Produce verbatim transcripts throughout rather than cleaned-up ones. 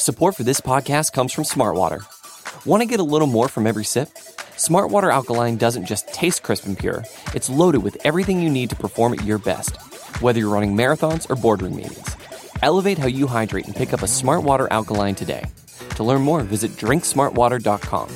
Support for this podcast comes from Smartwater. Want to get a little more from every sip? Smartwater Alkaline doesn't just taste crisp and pure, it's loaded with everything you need to perform at your best, whether you're running marathons or boardroom meetings. Elevate how you hydrate and pick up a Smartwater Alkaline today. To learn more, visit drink smartwater dot com.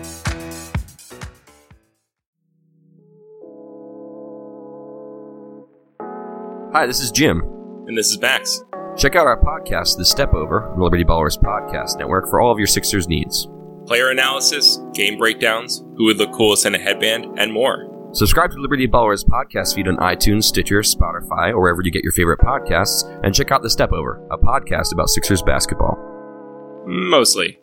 Hi, this is Jim. And this is Max. Check out our podcast, The Step Over, the Liberty Ballers Podcast Network, for all of your Sixers needs. Player analysis, game breakdowns, who would look coolest in a headband, and more. Subscribe to Liberty Ballers podcast feed on iTunes, Stitcher, Spotify, or wherever you get your favorite podcasts, and check out The Step Over, a podcast about Sixers basketball. Mostly.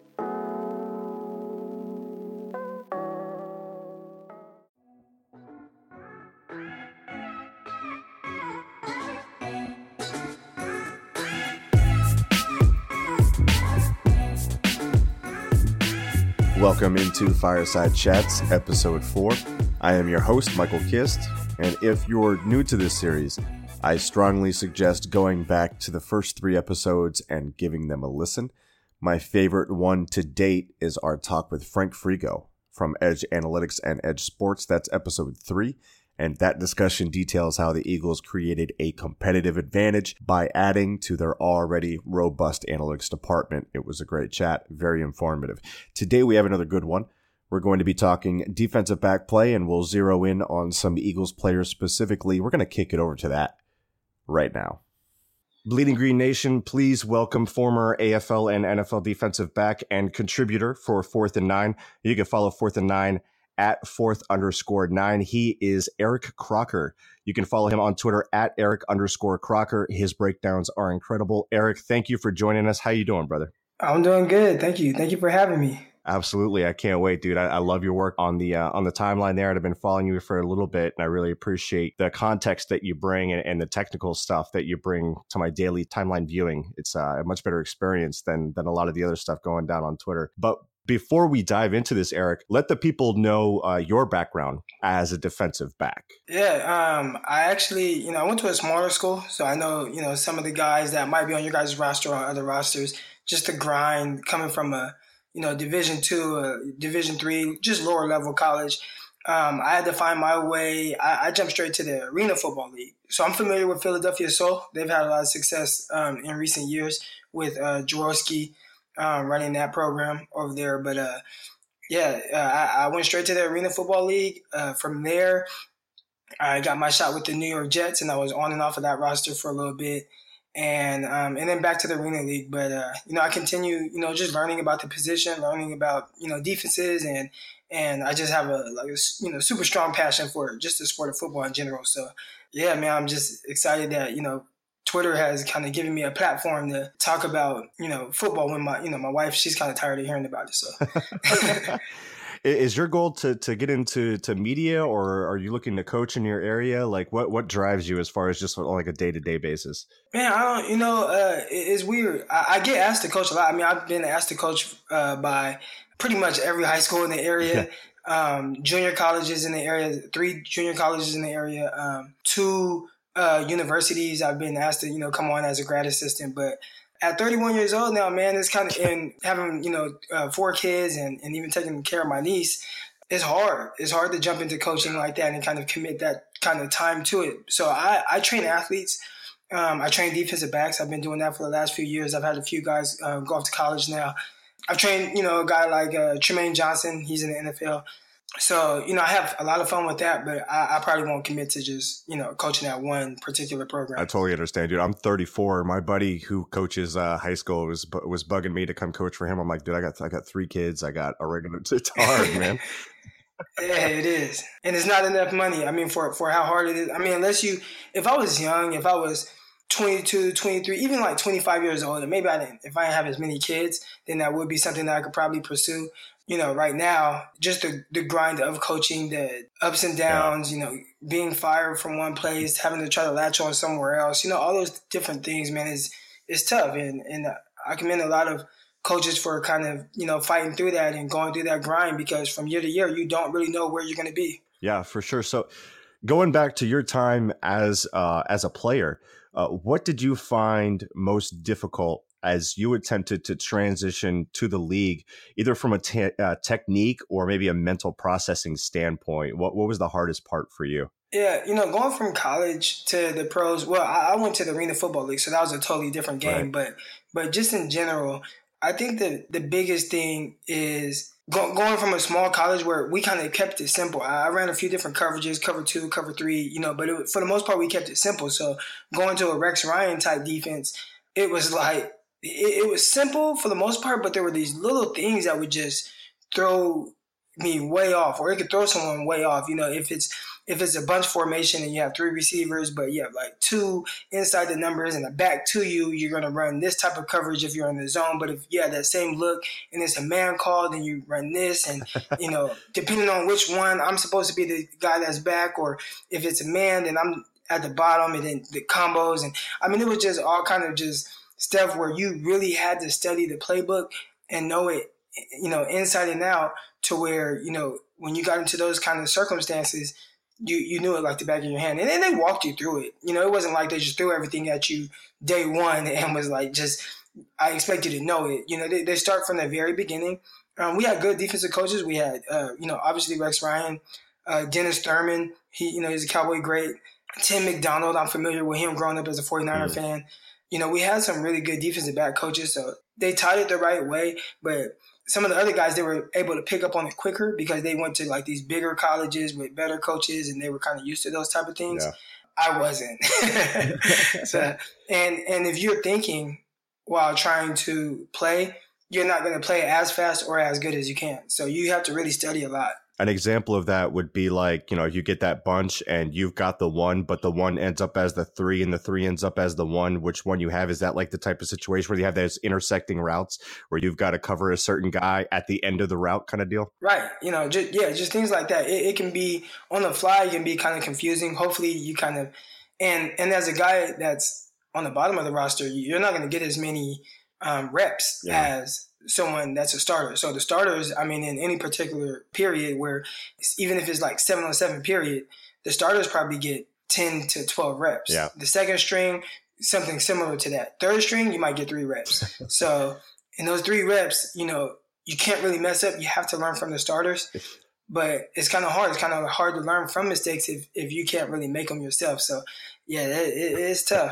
Welcome into Fireside Chats, episode four. I am your host, Michael Kist, and if you're new to this series, I strongly suggest going back to the first three episodes and giving them a listen. My favorite one to date is our talk with Frank Frigo from Edge Analytics and Edge Sports. That's episode three. And that discussion details how the Eagles created a competitive advantage by adding to their already robust analytics department. It was a great chat, very informative. Today we have another good one. We're going to be talking defensive back play, and we'll zero in on some Eagles players specifically. We're going to kick it over to that right now. Bleeding Green Nation, please welcome former A F L and N F L defensive back and contributor for Fourth and Nine. You can follow Fourth and Nine at fourth underscore nine. He is Eric Crocker. You can follow him on Twitter at Eric underscore Crocker. His breakdowns are incredible. Eric, thank you for joining us. How you doing, brother? I'm doing good. Thank you. Thank you for having me. Absolutely. I can't wait, dude. I, I love your work on the uh, on the timeline there. And I've been following you for a little bit, and I really appreciate the context that you bring and, and the technical stuff that you bring to my daily timeline viewing. It's uh, a much better experience than than a lot of the other stuff going down on Twitter. But before we dive into this, Eric, let the people know uh, your background as a defensive back. Yeah, um, I actually, you know, I went to a smaller school, so I know, you know, some of the guys that might be on your guys' roster or on other rosters, just the grind coming from a, you know, Division two, uh, Division three, just lower level college. Um, I had to find my way. I, I jumped straight to the Arena Football League. So I'm familiar with Philadelphia Soul. They've had a lot of success um, in recent years with uh, Jaworski. Um, running that program over there. But, uh, yeah, uh, I, I went straight to the Arena Football League. Uh, from there, I got my shot with the New York Jets, and I was on and off of that roster for a little bit. And um, and then back to the Arena League. But, uh, you know, I continue, you know, just learning about the position, learning about, you know, defenses. And and I just have a, like a, you know, super strong passion for just the sport of football in general. So, yeah, man, I'm just excited that, you know, Twitter has kind of given me a platform to talk about, you know, football when my, you know, my wife, she's kind of tired of hearing about it. So is your goal to, to get into to media, or are you looking to coach in your area? Like what, what drives you as far as just on like a day-to-day basis? Man, I don't, you know, uh, it, it's weird. I, I get asked to coach a lot. I mean, I've been asked to coach uh, by pretty much every high school in the area. um, junior colleges in the area, three junior colleges in the area, um, two Uh, universities. I've been asked to, you know, come on as a grad assistant, but at thirty-one years old now, man, it's kind of, and having, you know, uh, four kids and, and even taking care of my niece, it's hard. It's hard to jump into coaching like that and kind of commit that kind of time to it. So I, I train athletes. Um, I train defensive backs. I've been doing that for the last few years. I've had a few guys uh, go off to college now. I've trained, you know, a guy like uh, Tremaine Johnson. He's in the N F L. So, you know, I have a lot of fun with that, but I, I probably won't commit to just, you know, coaching that one particular program. I totally understand, dude. I'm thirty-four. My buddy who coaches uh, high school was was bugging me to come coach for him. I'm like, dude, I got I got three kids. I got a regular. It's hard, man. Yeah, it is. And it's not enough money. I mean, for, for how hard it is. I mean, unless you, if I was young, if I was twenty-two, twenty-three, even like twenty-five years old, and maybe I didn't, if I didn't have as many kids, then that would be something that I could probably pursue. You know, right now, just the, the grind of coaching, the ups and downs, you know, being fired from one place, having to try to latch on somewhere else, you know, all those different things, man, is is tough. And, and I commend a lot of coaches for kind of, you know, fighting through that and going through that grind, because from year to year, you don't really know where you're going to be. Yeah, for sure. So going back to your time as uh, as a player, uh, what did you find most difficult as you attempted to transition to the league, either from a te- uh, technique or maybe a mental processing standpoint? What what was the hardest part for you? Yeah, you know, going from college to the pros, well, I, I went to the Arena Football League, so that was a totally different game. Right. But but just in general, I think the, the biggest thing is go, going from a small college where we kind of kept it simple. I, I ran a few different coverages, cover two, cover three, you know, but it, for the most part, we kept it simple. So going to a Rex Ryan type defense, it was like, it, it was simple for the most part, but there were these little things that would just throw me way off, or it could throw someone way off. You know, if it's if it's a bunch formation and you have three receivers, but you have like two inside the numbers and a back to you, you're going to run this type of coverage if you're in the zone. But if you have that same look and it's a man call, then you run this. And, you know, depending on which one, I'm supposed to be the guy that's back, or if it's a man, then I'm at the bottom, and then the combos. And I mean, it was just all kind of just stuff where you really had to study the playbook and know it, you know, inside and out, to where, you know, when you got into those kind of circumstances, you, you knew it like the back of your hand. And then they walked you through it. You know, it wasn't like they just threw everything at you day one and was like, just, I expect you to know it. You know, they, they start from the very beginning. Um, we had good defensive coaches. We had, uh, you know, obviously Rex Ryan, uh, Dennis Thurman. He, you know, he's a Cowboy great. Tim McDonald, I'm familiar with him growing up as a 49er mm. fan. You know, we had some really good defensive back coaches, so they taught it the right way. But some of the other guys, they were able to pick up on it quicker because they went to like these bigger colleges with better coaches, and they were kind of used to those type of things. Yeah. I wasn't. so, and and if you're thinking while trying to play, you're not going to play as fast or as good as you can. So you have to really study a lot. An example of that would be like, you know, you get that bunch and you've got the one, but the one ends up as the three and the three ends up as the one. Which one you have? Is that like the type of situation where you have those intersecting routes where you've got to cover a certain guy at the end of the route kind of deal? Right. You know, just, yeah, just things like that. It, it can be on the fly. It can be kind of confusing. Hopefully you kind of, and, and as a guy that's on the bottom of the roster, you're not going to get as many um, reps yeah. as someone that's a starter. So the starters, I mean, in any particular period where even if it's like seven on seven period, the starters probably get ten to twelve reps. Yeah. The second string, something similar to that. Third string, you might get three reps. So in those three reps, you know, you can't really mess up. You have to learn from the starters, but it's kind of hard. It's kind of hard to learn from mistakes if, if you can't really make them yourself. So yeah, it, it, it's tough.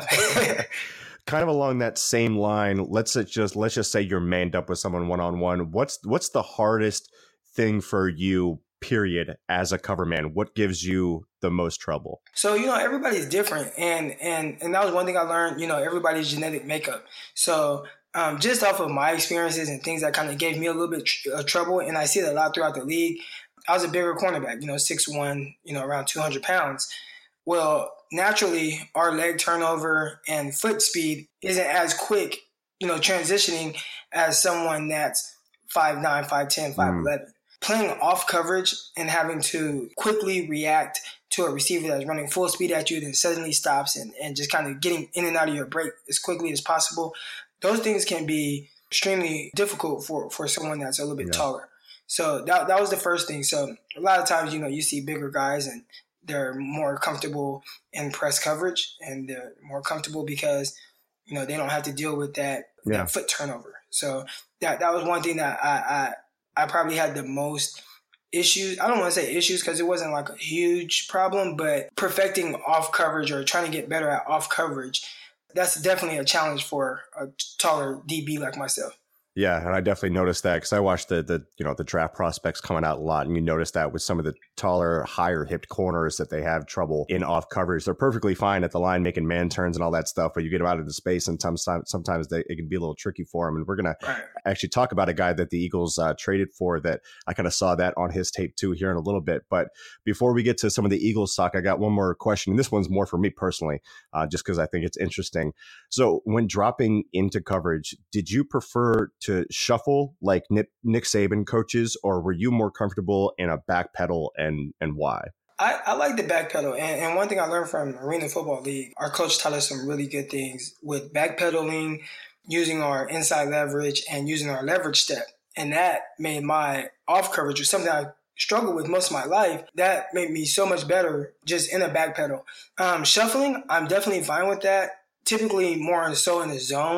Kind of along that same line, let's just let's just say you're manned up with someone one on one. What's what's the hardest thing for you, period, as a cover man? What gives you the most trouble? So, you know, everybody's different, and and and that was one thing I learned. You know, everybody's genetic makeup. So um, just off of my experiences and things that kind of gave me a little bit of trouble, and I see it a lot throughout the league. I was a bigger cornerback, you know, six one, you know, around two hundred pounds. Well, naturally, our leg turnover and foot speed isn't as quick, you know, transitioning as someone that's five nine, five ten, five eleven. Mm. Playing off coverage and having to quickly react to a receiver that's running full speed at you, then suddenly stops, and, and just kind of getting in and out of your break as quickly as possible, those things can be extremely difficult for, for someone that's a little bit yeah. taller. So that that was the first thing. So a lot of times, you know, you see bigger guys and they're more comfortable in press coverage, and they're more comfortable because, you know, they don't have to deal with that, yeah. that foot turnover. So that that was one thing that I I, I probably had the most issues. I don't want to say issues because it wasn't like a huge problem, but perfecting off coverage or trying to get better at off coverage, that's definitely a challenge for a taller D B like myself. Yeah, and I definitely noticed that because I watched the the you know the draft prospects coming out a lot, and you notice that with some of the taller, higher hipped corners that they have trouble in off coverage. They're perfectly fine at the line making man turns and all that stuff, but you get them out of the space, and sometimes sometimes they, it can be a little tricky for them. And we're gonna right. actually talk about a guy that the Eagles uh, traded for that I kind of saw that on his tape too here in a little bit. But before we get to some of the Eagles talk, I got one more question, and this one's more for me personally, uh, just because I think it's interesting. So when dropping into coverage, did you prefer to to shuffle like Nick, Nick Saban coaches, or were you more comfortable in a back pedal, and, and why? I, I like the back pedal. And, and one thing I learned from Arena Football League, our coach taught us some really good things with backpedaling, using our inside leverage, and using our leverage step. And that made my off coverage, or something I struggled with most of my life, that made me so much better just in a back pedal. Um, shuffling, I'm definitely fine with that. Typically more so in the zone.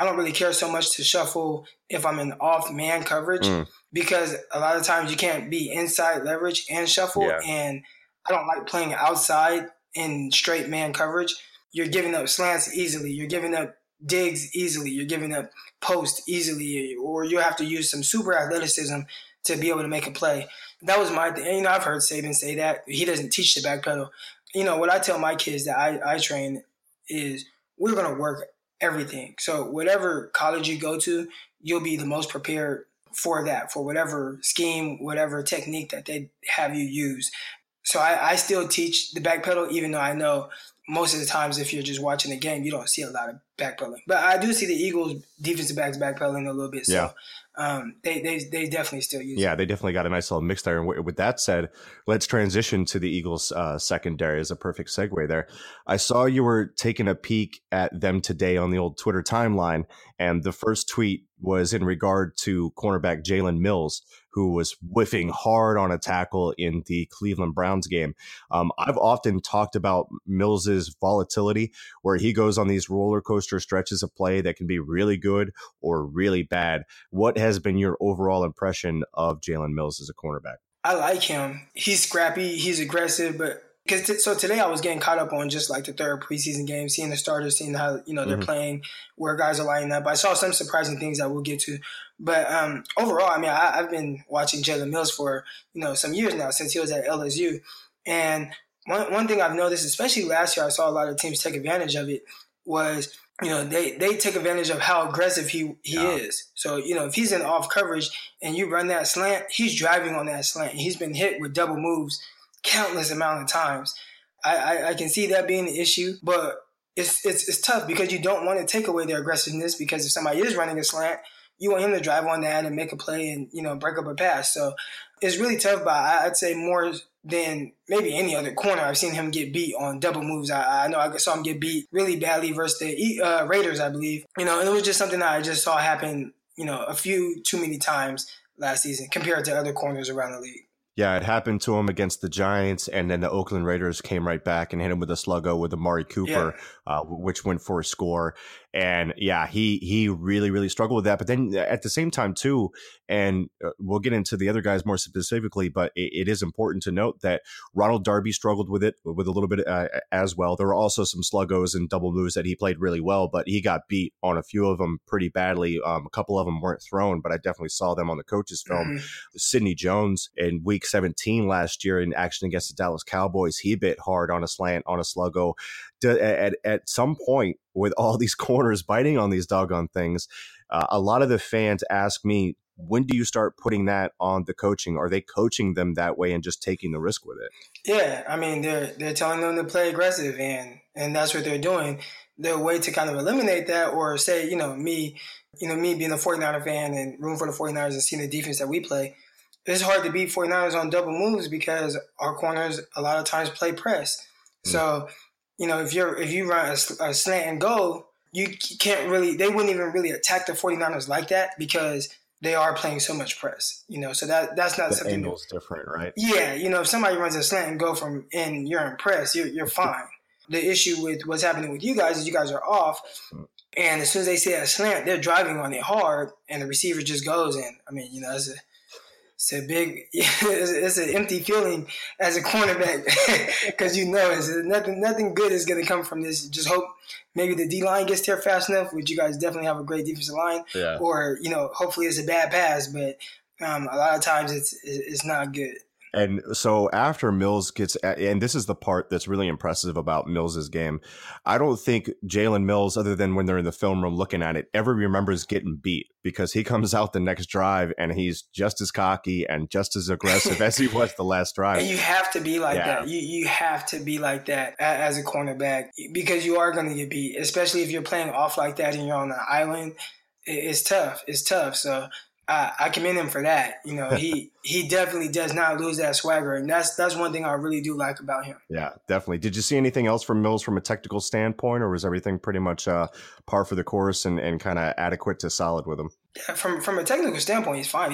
I don't really care so much to shuffle if I'm in off man coverage mm. because a lot of times you can't be inside leverage and shuffle. Yeah. And I don't like playing outside in straight man coverage. You're giving up slants easily. You're giving up digs easily. You're giving up post easily, or you have to use some super athleticism to be able to make a play. That was my thing. You know, I've heard Saban say that. He doesn't teach the back pedal. You know, what I tell my kids that I, I train is we're going to work everything. So whatever college you go to, you'll be the most prepared for that, for whatever scheme, whatever technique that they have you use. So I, I still teach the back pedal, even though I know most of the times if you're just watching the game, you don't see a lot of backpedaling. But I do see the Eagles defensive backs backpedaling a little bit. So yeah. um, they, they they definitely still use Yeah, it. they definitely got a nice little mix there. And w- with that said, let's transition to the Eagles uh, secondary as a perfect segue there. I saw you were taking a peek at them today on the old Twitter timeline. And the first tweet was in regard to cornerback Jalen Mills, who was whiffing hard on a tackle in the Cleveland Browns game. Um, I've often talked about Mills's volatility, where he goes on these roller coaster stretches of play that can be really good or really bad. What has been your overall impression of Jalen Mills as a cornerback? I like him. He's scrappy. He's aggressive, but Because t- so today I was getting caught up on just like the third preseason game, seeing the starters, seeing how you know they're mm-hmm. playing, where guys are lining up. I saw some surprising things that we'll get to, but um, overall, I mean, I, I've been watching Jalen Mills for you know some years now since he was at L S U, and one one thing I've noticed, especially last year, I saw a lot of teams take advantage of it. Was you know they they take advantage of how aggressive he he yeah. is. So you know if he's in off coverage and you run that slant, he's driving on that slant. He's been hit with double moves countless amount of times. I, I, I can see that being an issue, but it's it's it's tough because you don't want to take away their aggressiveness, because if somebody is running a slant, you want him to drive on that and make a play and, you know, break up a pass. So it's really tough, but I'd say more than maybe any other corner, I've seen him get beat on double moves. I, I know I saw him get beat really badly versus the uh, Raiders, I believe. You know, and it was just something that I just saw happen, you know, a few too many times last season compared to other corners around the league. Yeah, it happened to him against the Giants, and then the Oakland Raiders came right back and hit him with a sluggo with Amari Cooper, yeah. uh, which went for a score. And yeah, he he really, really struggled with that. But then at the same time, too, and we'll get into the other guys more specifically, but it, it is important to note that Ronald Darby struggled with it with a little bit uh, as well. There were also some sluggos and double moves that he played really well, but he got beat on a few of them pretty badly. Um, a couple of them weren't thrown, but I definitely saw them on the coach's film. Mm-hmm. Sidney Jones in week seventeen last year in action against the Dallas Cowboys, he bit hard on a slant, on a sluggo. At, at some point, with all these corners biting on these doggone things, uh, a lot of the fans ask me, when do you start putting that on the coaching? Are they coaching them that way and just taking the risk with it? Yeah, I mean, they're they're telling them to play aggressive, and and that's what they're doing. The way to kind of eliminate that, or say, you know, me, you know, me being a 49er fan and room for the 49ers and seeing the defense that we play, it's hard to beat 49ers on double moves because our corners a lot of times play press. Mm. So, you know, if you're if you run a, a slant and go, you can't really, they wouldn't even really attack the 49ers like that because they are playing so much press, you know, so that that's not the something. The angle's different, right? Yeah, you know, if somebody runs a slant and go from, and you're in press, you're, you're fine. The issue with what's happening with you guys is you guys are off, and as soon as they see that slant, they're driving on it hard, and the receiver just goes in. I mean, you know, it's a, it's a big, it's, a, it's an empty feeling as a cornerback because you know it's nothing, nothing good is going to come from this. Just hope maybe the D line gets there fast enough, which you guys definitely have a great defensive line, yeah. or you know, hopefully it's a bad pass, but um, a lot of times it's it's not good. And so after Mills gets, and this is the part that's really impressive about Mills's game, I don't think Jalen Mills, other than when they're in the film room looking at it, ever remembers getting beat, because he comes out the next drive and he's just as cocky and just as aggressive as he was the last drive. And you have to be like yeah. that. You you have to be like that as a cornerback, because you are going to get beat, especially if you're playing off like that and you're on an island. It's tough. It's tough. So I, I commend him for that. You know, he he definitely does not lose that swagger, and that's that's one thing I really do like about him. Yeah, definitely. Did you see anything else from Mills from a technical standpoint, or was everything pretty much uh, par for the course and, and kind of adequate to solid with him? Yeah, from from a technical standpoint, he's fine. He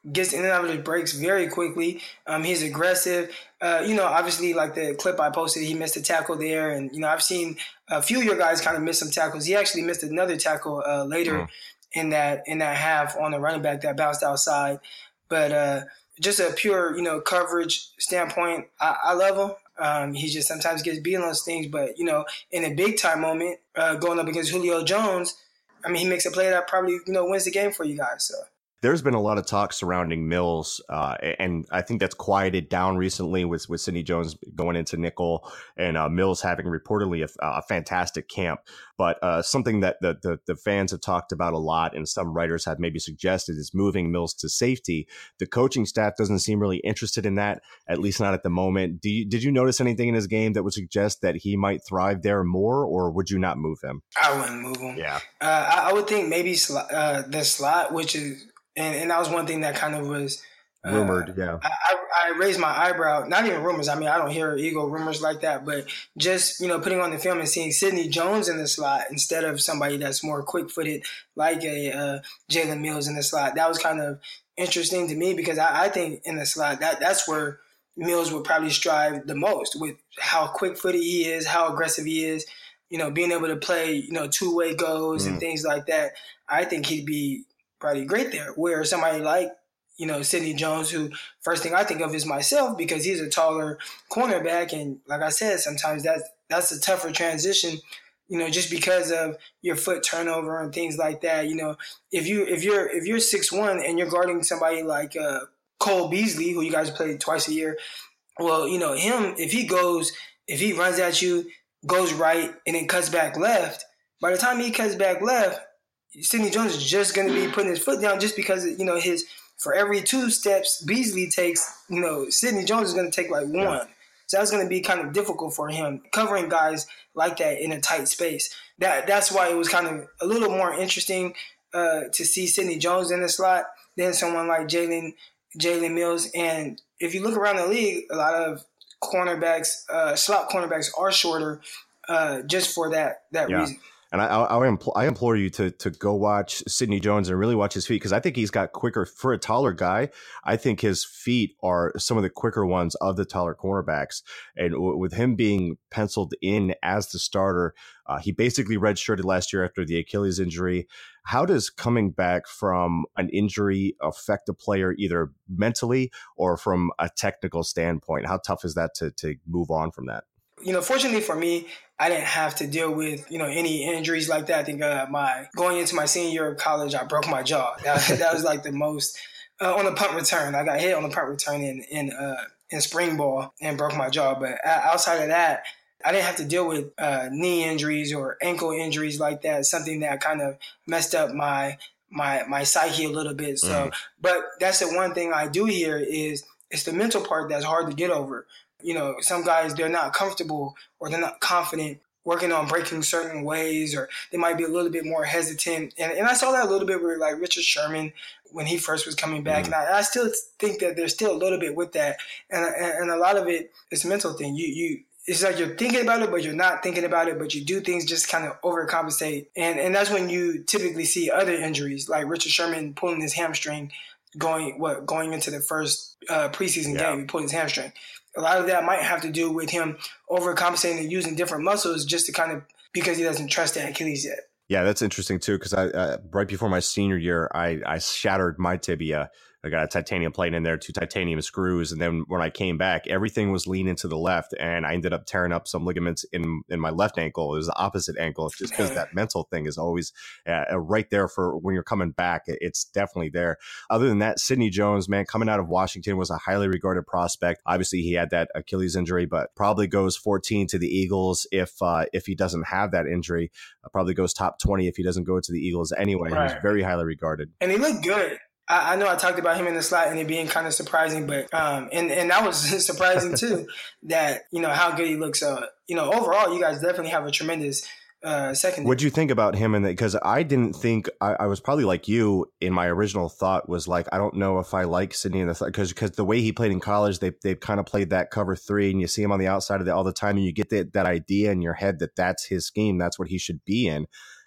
gets in and out of his breaks very quickly. Um, he's aggressive. Uh, you know, obviously, like the clip I posted, he missed a tackle there. And, you know, I've seen a few of your guys kind of miss some tackles. He actually missed another tackle uh, later mm. in that in that half on the running back that bounced outside. But uh, just a pure, you know, coverage standpoint, I, I love him. Um, he just sometimes gets beat on those things. But, you know, in a big-time moment, uh, going up against Julio Jones, I mean, he makes a play that probably, you know, wins the game for you guys. So. There's been a lot of talk surrounding Mills, uh, and I think that's quieted down recently with, with Sidney Jones going into nickel and uh, Mills having reportedly a, a fantastic camp. But uh, something that the, the, the fans have talked about a lot and some writers have maybe suggested is moving Mills to safety. The coaching staff doesn't seem really interested in that, at least not at the moment. Do you, did you notice anything in his game that would suggest that he might thrive there more, or would you not move him? I wouldn't move him. Yeah. Uh, I, I would think maybe sl- uh, the slot, which is And, and that was one thing that kind of was uh, rumored. Yeah, I, I, I raised my eyebrow. Not even rumors. I mean, I don't hear Eagle rumors like that, but just, you know, putting on the film and seeing Sidney Jones in the slot instead of somebody that's more quick-footed like a uh, Jalen Mills in the slot. That was kind of interesting to me because I, I think in the slot that that's where Mills would probably strive the most with how quick-footed he is, how aggressive he is. You know, being able to play, you know, two-way goes mm. and things like that. I think he'd be probably great there, where somebody like, you know, Sidney Jones, who first thing I think of is myself because he's a taller cornerback. And like I said, sometimes that's, that's a tougher transition, you know, just because of your foot turnover and things like that. You know, if you, if you're, if you're six one and you're guarding somebody like uh, Cole Beasley, who you guys play twice a year, well, you know, him, if he goes, if he runs at you, goes right and then cuts back left, by the time he cuts back left, Sidney Jones is just going to be putting his foot down just because, you know, his for every two steps Beasley takes, you know, Sidney Jones is going to take like one. Yeah. So that's going to be kind of difficult for him covering guys like that in a tight space. That That's why it was kind of a little more interesting uh, to see Sidney Jones in the slot than someone like Jalen Jalen Mills. And if you look around the league, a lot of cornerbacks, uh, slot cornerbacks are shorter uh, just for that, that yeah. reason. And I, I, I, implore, I implore you to to go watch Sidney Jones and really watch his feet, because I think he's got quicker for a taller guy. I think his feet are some of the quicker ones of the taller cornerbacks. And w- with him being penciled in as the starter, uh, he basically redshirted last year after the Achilles injury. How does coming back from an injury affect a player either mentally or from a technical standpoint? How tough is that to to move on from that? You know, fortunately for me, I didn't have to deal with, you know, any injuries like that. I think uh, my going into my senior year of college, I broke my jaw. That, that was like the most uh, on the punt return. I got hit on the punt return in in uh, in spring ball and broke my jaw. But outside of that, I didn't have to deal with uh, knee injuries or ankle injuries like that. Something that kind of messed up my my my psyche a little bit. So, mm. but that's the one thing I do hear is it's the mental part that's hard to get over. You know, some guys, they're not comfortable or they're not confident working on breaking certain ways, or they might be a little bit more hesitant. And and I saw that a little bit with like Richard Sherman when he first was coming back. Mm-hmm. And I, I still think that there's still a little bit with that. And, and, and a lot of it is a mental thing. You, you, it's like you're thinking about it, but you're not thinking about it, but you do things just kind of overcompensate. And, and that's when you typically see other injuries, like Richard Sherman pulling his hamstring going, what, going into the first uh, preseason yeah. game, he pulled his hamstring. A lot of that might have to do with him overcompensating and using different muscles just to kind of because he doesn't trust the Achilles yet. Yeah, that's interesting too, because I uh, right before my senior year, I, I shattered my tibia. I got a titanium plate in there, two titanium screws, and then when I came back, everything was leaning to the left, and I ended up tearing up some ligaments in in my left ankle. It was the opposite ankle, just because that mental thing is always uh, right there for when you're coming back. It's definitely there. Other than that, Sidney Jones, man, coming out of Washington, was a highly regarded prospect. Obviously, he had that Achilles injury, but probably goes fourteen to the Eagles if uh, if he doesn't have that injury. Uh, probably goes top twenty if he doesn't go to the Eagles anyway. Right. He's very highly regarded, and he looked good. I, I know I talked about him in the slot and it being kind of surprising, but um, and and that was surprising too. That you know how good he looks. Uh, you know, overall, you guys definitely have a tremendous uh, second. What'd you think about him? And because I didn't think I, I was probably like you. In my original thought was like, I don't know if I like Sidney in the because because the way he played in college, they they kind of played that cover three, and you see him on the outside of it all the time, and you get that that idea in your head that that's his scheme, that's what he should be in.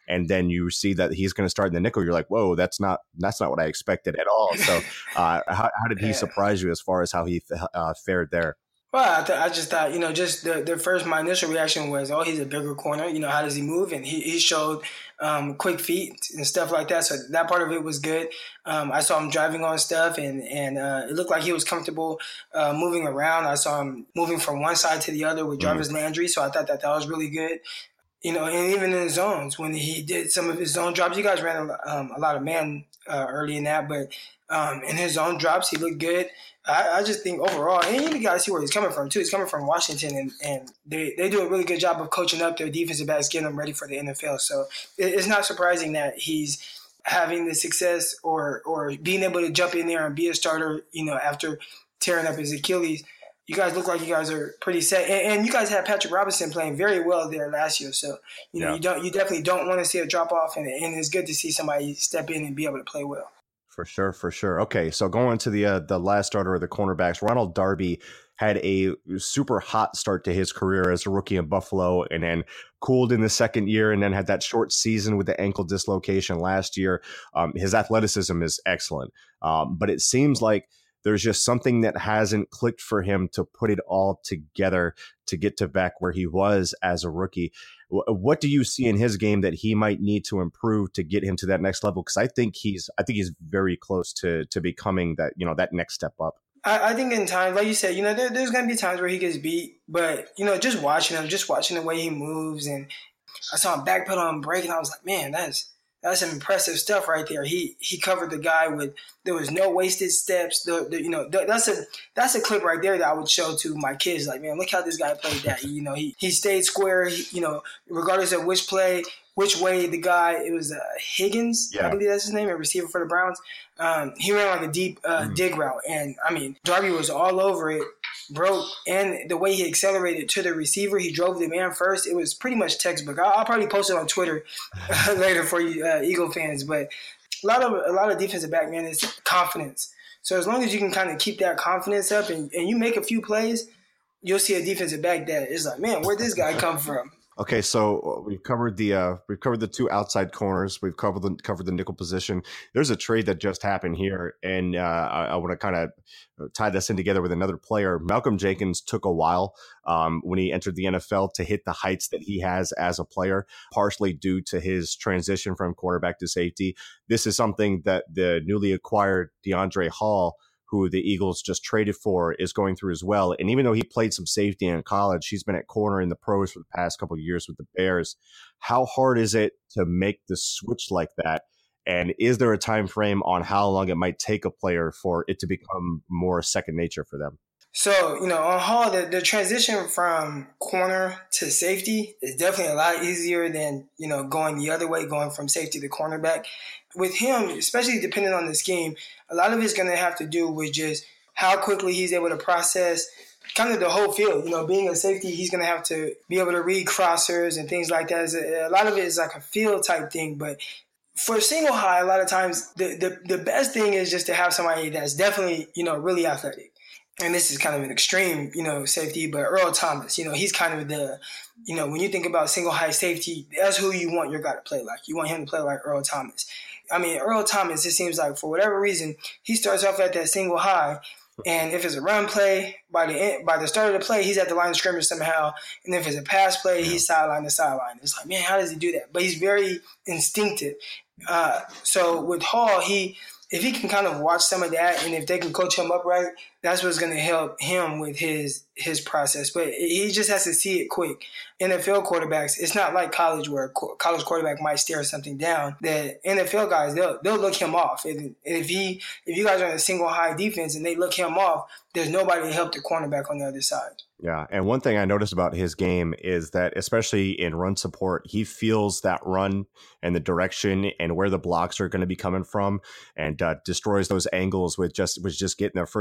and then you see that he's going to start in the nickel. You're like, whoa, that's not that's not what I expected at all. So uh, how, how did he yeah. surprise you as far as how he uh, fared there? Well, I, th- I just thought, you know, just the, the first, my initial reaction was, oh, he's a bigger corner. You know, how does he move? And he, he showed um, quick feet and stuff like that. So that part of it was good. Um, I saw him driving on stuff, and, and uh, it looked like he was comfortable uh, moving around. I saw him moving from one side to the other with Jarvis mm-hmm. Landry. So I thought that that was really good. You know, and even in the zones, when he did some of his zone drops, you guys ran a, um, a lot of man uh, early in that, but um, in his zone drops, he looked good. I, I just think overall, and you got to see where he's coming from too. He's coming from Washington, and, and they, they do a really good job of coaching up their defensive backs, getting them ready for the N F L. So it, it's not surprising that he's having the success or or being able to jump in there and be a starter, you know, after tearing up his Achilles. You guys look like you guys are pretty set, and, and you guys had Patrick Robinson playing very well there last year. So you know yeah. you don't you definitely don't want to see a drop off, and, and it's good to see somebody step in and be able to play well. For sure, for sure. Okay, so going to the uh, the last starter of the cornerbacks, Ronald Darby had a super hot start to his career as a rookie in Buffalo, and then cooled in the second year, and then had that short season with the ankle dislocation last year. Um, his athleticism is excellent, um, but it seems like there's just something that hasn't clicked for him to put it all together to get to back where he was as a rookie. What do you see in his game that he might need to improve to get him to that next level? Because I think he's, I think he's very close to to becoming that, you know, that next step up. I, I think in time, like you said, you know, there, there's going to be times where he gets beat, but you know, just watching him, just watching the way he moves, and I saw him backpedal and break, and I was like, man, that's. That's some impressive stuff right there. He he covered the guy with there was no wasted steps. The, the, you know the, that's a that's a clip right there that I would show to my kids. Like, man, look how this guy played that. You know, he he stayed square. He, you know, regardless of which play, which way the guy. It was uh, Higgins, yeah. I believe that's his name, a receiver for the Browns. Um, he ran like a deep uh, mm-hmm. dig route, and I mean, Darby was all over it. Broke, and the way he accelerated to the receiver, he drove the man first. It was pretty much textbook. I'll, I'll probably post it on Twitter later for you uh, Eagle fans. But a lot of a lot of defensive back, man, is confidence. So as long as you can kind of keep that confidence up, and, and you make a few plays, you'll see a defensive back that is like, man, where'd this guy come from? Okay, so we've covered the uh, we've covered the two outside corners. We've covered the covered the nickel position. There's a trade that just happened here, and uh, I, I want to kind of tie this in together with another player. Malcolm Jenkins took a while um, when he entered the N F L to hit the heights that he has as a player, partially due to his transition from quarterback to safety. This is something that the newly acquired DeAndre Hall, who the Eagles just traded for, is going through as well. And even though he played some safety in college, he's been at corner in the pros for the past couple of years with the Bears. How hard is it to make the switch like that? And is there a time frame on how long it might take a player for it to become more second nature for them? So, you know, on Hall, the, the transition from corner to safety is definitely a lot easier than, you know, going the other way, going from safety to cornerback. With him, especially depending on the scheme, a lot of it's going to have to do with just how quickly he's able to process kind of the whole field. You know, being a safety, he's going to have to be able to read crossers and things like that. A lot of it is like a field type thing, but for single high, a lot of times the, the, the best thing is just to have somebody that's definitely, you know, really athletic. And this is kind of an extreme, you know, safety, but Earl Thomas, you know, he's kind of the, you know, when you think about single high safety, that's who you want your guy to play like. You want him to play like Earl Thomas. I mean, Earl Thomas, it seems like for whatever reason, he starts off at that single high, and if it's a run play, by the end, by the start of the play, he's at the line of scrimmage somehow, and if it's a pass play, he's sideline to sideline. It's like, man, how does he do that? But he's very instinctive. Uh, so with Hall, he if he can kind of watch some of that, and if they can coach him up right, that's what's going to help him with his his process. But he just has to see it quick. N F L quarterbacks, it's not like college where a college quarterback might stare something down. The N F L guys, they'll they'll look him off. And if he if you guys are in a single high defense and they look him off, there's nobody to help the cornerback on the other side. Yeah, and one thing I noticed about his game is that, especially in run support, he feels that run and the direction and where the blocks are going to be coming from, and uh, destroys those angles with just with just getting there first. And he's a really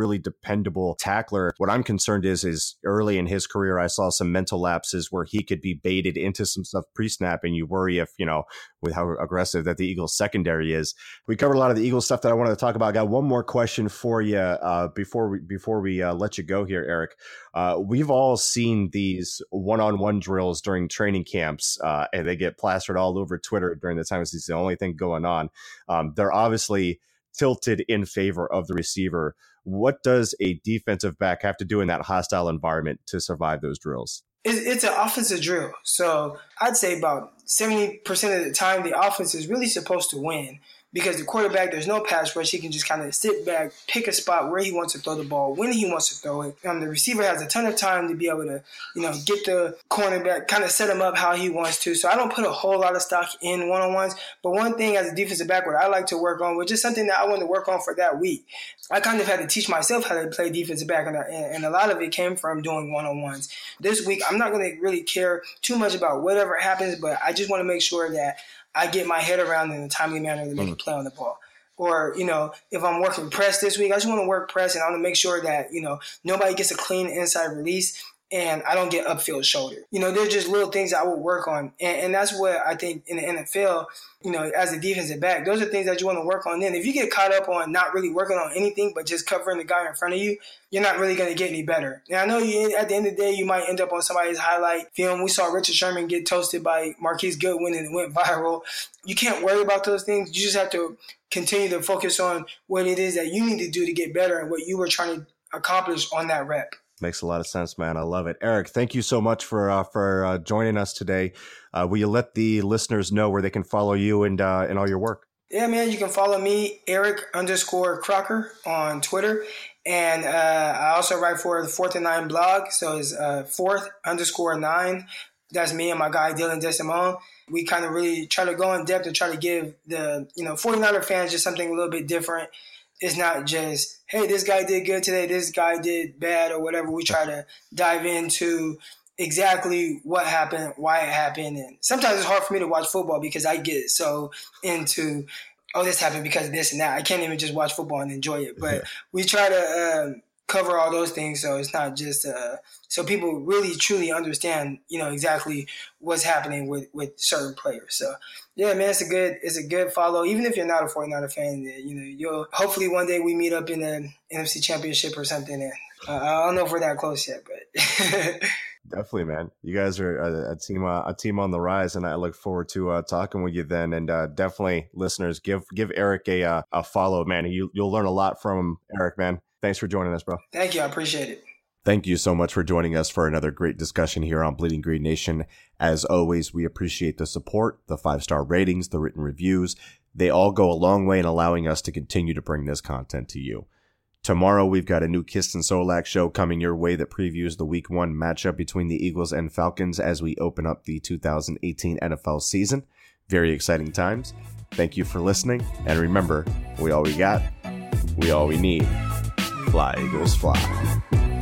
really dependable tackler. What I'm concerned is, is early in his career, I saw some mental lapses where he could be baited into some stuff pre-snap, and you worry if, you know, with how aggressive that the Eagles secondary is. We covered a lot of the Eagles stuff that I wanted to talk about. I got one more question for you uh, before we, before we uh, let you go here, Eric. Uh, we've all seen these one-on-one drills during training camps, uh, and they get plastered all over Twitter during the time it's the only thing going on. Um, they're obviously tilted in favor of the receiver. What does a defensive back have to do in that hostile environment to survive those drills? It's an offensive drill. So I'd say about seventy percent of the time, the offense is really supposed to win because the quarterback, there's no pass rush. He can just kind of sit back, pick a spot where he wants to throw the ball, when he wants to throw it. Um, the receiver has a ton of time to be able to, you know, get the cornerback, kind of set him up how he wants to. So I don't put a whole lot of stock in one-on-ones. But one thing as a defensive back, what I like to work on, which is something that I wanted to work on for that week, I kind of had to teach myself how to play defensive back, and, and a lot of it came from doing one-on-ones. This week, I'm not going to really care too much about whatever happens, but I just want to make sure that I get my head around in a timely manner to make mm. a play on the ball. Or, you know, if I'm working press this week, I just want to work press, and I want to make sure that, you know, nobody gets a clean inside release and I don't get upfield shoulder. You know, they're just little things I will work on. And, and that's what I think in the N F L, you know, as a defensive back, those are things that you want to work on. Then if you get caught up on not really working on anything but just covering the guy in front of you, you're not really going to get any better. And I know you, at the end of the day, you might end up on somebody's highlight film. We saw Richard Sherman get toasted by Marquise Goodwin and it went viral. You can't worry about those things. You just have to continue to focus on what it is that you need to do to get better and what you were trying to accomplish on that rep. Makes a lot of sense, man. I love it. Eric, thank you so much for uh, for uh, joining us today. Uh, will you let the listeners know where they can follow you and uh, and all your work? Yeah, man, you can follow me, Eric underscore Crocker on Twitter. And uh, I also write for the Fourth and Nine blog. So it's uh, fourth underscore nine. That's me and my guy, Dylan DeSimone. We kind of really try to go in depth and try to give the, you know, forty-niner fans just something a little bit different. It's not just, hey, this guy did good today, this guy did bad or whatever. We try to dive into exactly what happened, why it happened. And sometimes it's hard for me to watch football because I get so into, oh, this happened because of this and that. I can't even just watch football and enjoy it. But yeah. we try to um, cover all those things so it's not just uh, – so people really, truly understand, you know, exactly what's happening with, with certain players. So, yeah, man, it's a good it's a good follow. Even if you're not a forty-niner fan, you know, you'll hopefully one day we meet up in the N F C Championship or something. And uh, I don't know if we're that close yet, but definitely, man. You guys are a, a team uh, a team on the rise, and I look forward to uh, talking with you then. And uh, definitely, listeners, give give Eric a uh, a follow, man. You you'll learn a lot from Eric, man. Thanks for joining us, bro. Thank you. I appreciate it. Thank you so much for joining us for another great discussion here on Bleeding Green Nation. As always, we appreciate the support, the five-star ratings, the written reviews. They all go a long way in allowing us to continue to bring this content to you. Tomorrow, we've got a new Kist and Solak show coming your way that previews the week one matchup between the Eagles and Falcons as we open up the two thousand eighteen N F L season. Very exciting times. Thank you for listening. And remember, we all we got, we all we need. Fly, Eagles, fly.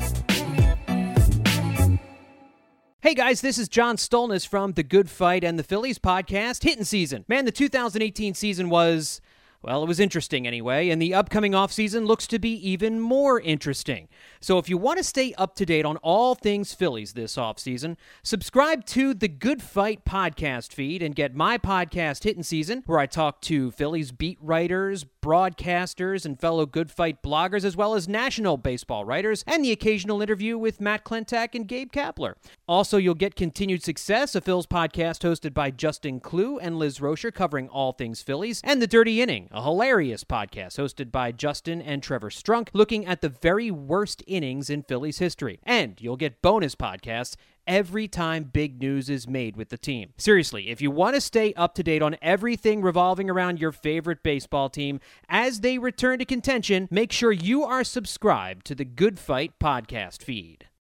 Hey guys, this is John Stolnis from The Good Fight and the Phillies podcast, Hittin' Season. Man, the two thousand eighteen season was, well, it was interesting anyway, and the upcoming offseason looks to be even more interesting. So if you want to stay up to date on all things Phillies this offseason, subscribe to The Good Fight podcast feed and get my podcast Hittin' Season, where I talk to Phillies beat writers, broadcasters, and fellow Good Fight bloggers, as well as national baseball writers, and the occasional interview with Matt Klentak and Gabe Kapler. Also, you'll get Continued Success, a Phil's podcast hosted by Justin Klugh and Liz Rocher covering all things Phillies, and The Dirty Inning, a hilarious podcast hosted by Justin and Trevor Strunk, looking at the very worst innings in Phillies history. And you'll get bonus podcasts every time big news is made with the team. Seriously, if you want to stay up to date on everything revolving around your favorite baseball team as they return to contention, make sure you are subscribed to the Good Fight podcast feed.